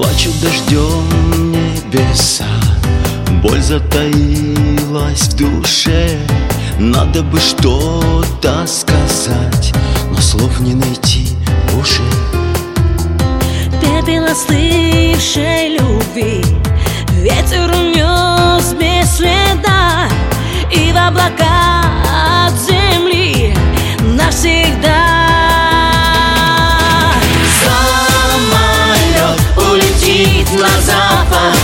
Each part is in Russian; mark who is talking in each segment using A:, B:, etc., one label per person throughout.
A: Плачут дождем небеса, боль затаилась в душе. Надо бы что-то сказать, но слов не найти уже.
B: Пепел остывшей любви ветер унес без следа, и в облака от земли навсегда.
A: Самолет улетит на запад,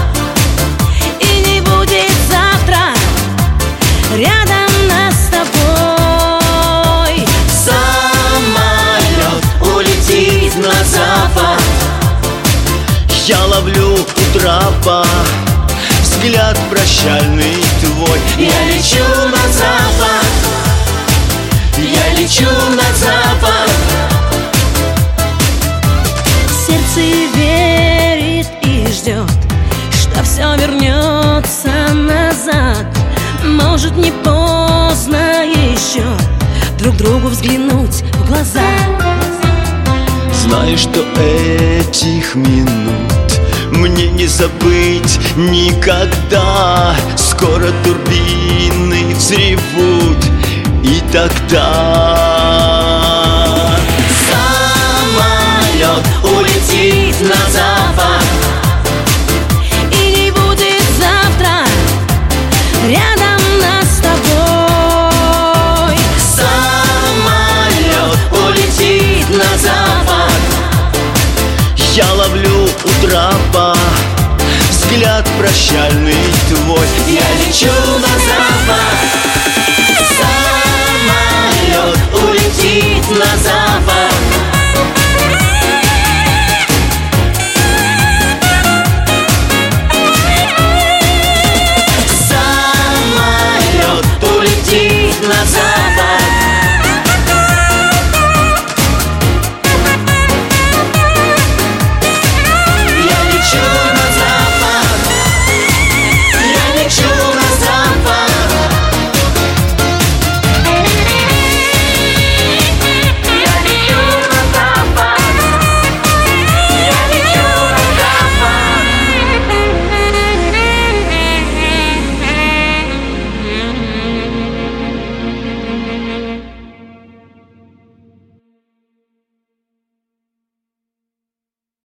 B: И не будет завтра рядом нас с тобой.
A: самолет улетит на запад. Я ловлю у траба взгляд прощальный твой. Я лечу на запад, я лечу на запад.
B: Сердце верит и ждет, что все вернется назад. Может, не поздно еще друг другу взглянуть в глаза.
A: Знаю, что этих минут мне не забыть никогда. Скоро турбины взревут, и тогда самолет улетит на запад.
B: И не будет завтра рядом нас с тобой.
A: Самолет улетит на запад. Я ловлю у траба взгляд прощальный твой. Я лечу на запад. Самолет улетит на запад.